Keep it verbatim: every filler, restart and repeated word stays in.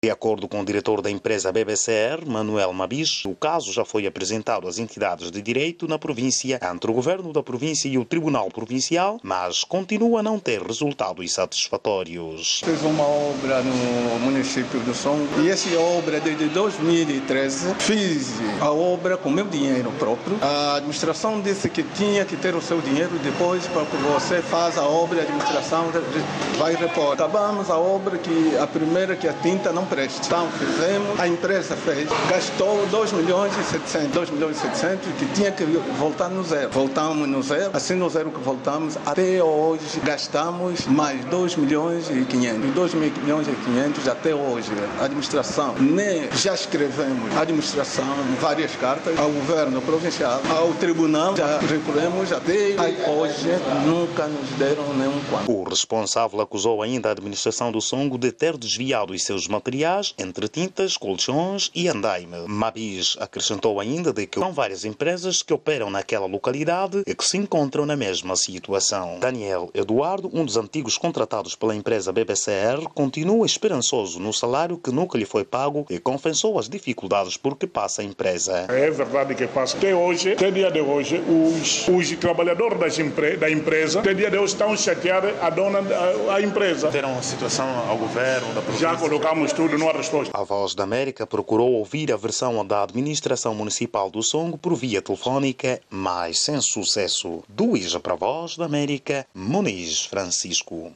De acordo com o diretor da empresa B B C R, Manuel Mabis, o caso já foi apresentado às entidades de direito na província, entre o governo da província e o Tribunal Provincial, mas continua a não ter resultados satisfatórios. Fiz uma obra no município do Songo e essa obra desde dois mil e treze fiz a obra com meu dinheiro próprio. A administração disse que tinha que ter o seu dinheiro depois para que você faz a obra, a administração vai repor. Acabamos a obra que a primeira que a tinta não presta. Então fizemos, a empresa fez, gastou dois milhões e setecentos, dois milhões e setecentos que tinha que voltar no zero. Voltamos no zero, assim no zero que voltamos, até hoje gastamos mais dois milhões e quinhentos. dois milhões e quinhentos até hoje. A administração, nem já escrevemos a administração várias cartas ao governo provincial, ao tribunal, já recorremos até hoje, nunca nos deram nenhum quanto. O responsável acusou ainda a administração do Songo de ter desviado os seus materiais entre tintas, colchões e andaime. Mabis acrescentou ainda de que são várias empresas que operam naquela localidade e que se encontram na mesma situação. Daniel Eduardo, um dos antigos contratados pela empresa B B C R, continua esperançoso no salário que nunca lhe foi pago e confessou as dificuldades por que passa a empresa. É verdade que passa. Até hoje, até dia de hoje, os, os trabalhadores das empre, da empresa, até dia de hoje estão chateados a dona a, a empresa. Deram a situação ao governo da província? Já colocamos tudo, não há resposta. A Voz da América procurou ouvir a versão da administração municipal do Songo por via telefónica, mas sem sucesso. Do Ija para a Voz da América, Muniz Francisco.